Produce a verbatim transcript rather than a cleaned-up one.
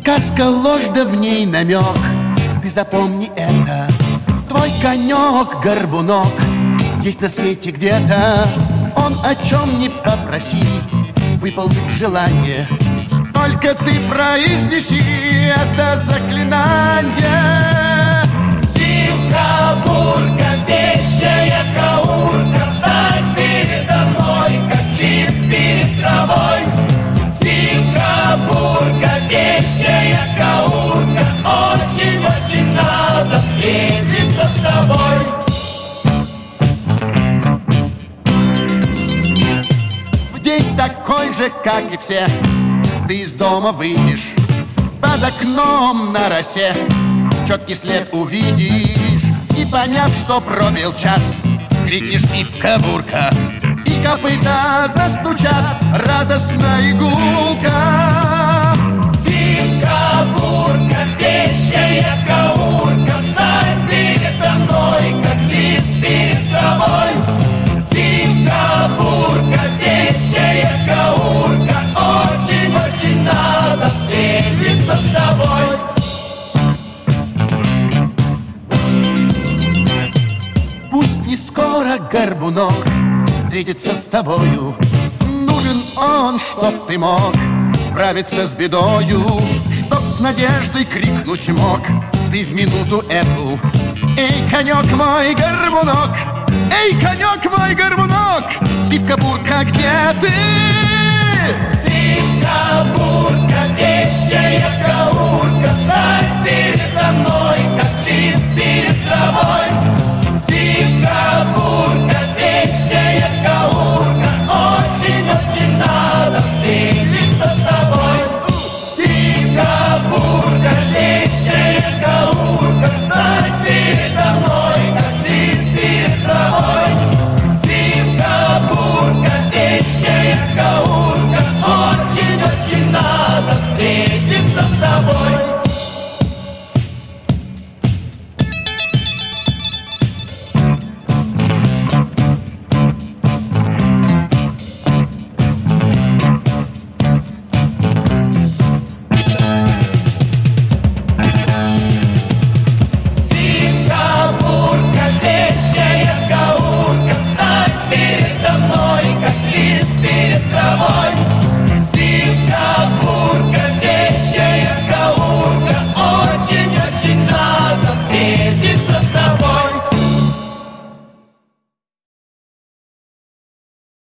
Сказка ложь, да в ней намек. Ты запомни это. Твой конек, горбунок, есть на свете где-то. Он о чем не попроси, выполнит желание. Только ты произнеси это заклинание. Сивка-бурка, вещая каурка, встань передо мной, как лист перед травой. Сивка-бурка, вещая каурка, очень-очень надо встретиться с тобой. В день такой же, как и все, ты из дома выйдешь, под окном на росе четкий след увидишь. И поняв, что пробил час, крикнешь: сивка-бурка, и копыта застучат радостно и гулко. Сивка-бурка, вещая каурка, встань передо мной, как лист перед травой. Сивка-бурка, вещая каурка, очень-очень надо встретиться с тобой. Пусть не скоро, горбунок, встретиться с тобою. Нужен он, чтоб ты мог справиться с бедою, чтоб с надеждой крикнуть мог ты в минуту эту: эй, конек мой, горбунок, эй, конек мой, горбунок, сивка-бурка, где ты? Сивка-бурка, вещая каурка, встань передо мной, как лист перед травой. Сивка-бурка, вещая каурка, очень-очень надо встретиться с тобой. Сивка-бурка, вещая каурка, встань передо мной, как лист перед травой. Сивка-бурка, вещая каурка, очень-очень надо встретиться с тобой.